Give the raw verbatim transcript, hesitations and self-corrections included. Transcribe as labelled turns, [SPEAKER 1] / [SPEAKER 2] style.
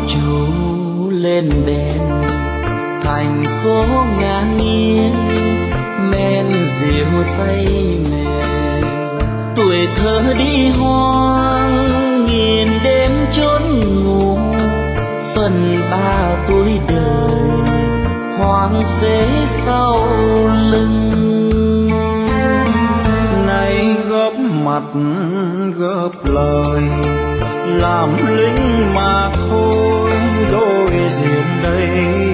[SPEAKER 1] trổ lên đèn, thành phố ngang nghiêng men rượu say mềm. Tuổi thơ đi hoang nghìn đêm chốn ngủ, phần ba tuổi đời hoang phế sau lưng.
[SPEAKER 2] Nay góp mặt góp lời làm lính mà thôi, đối diện đây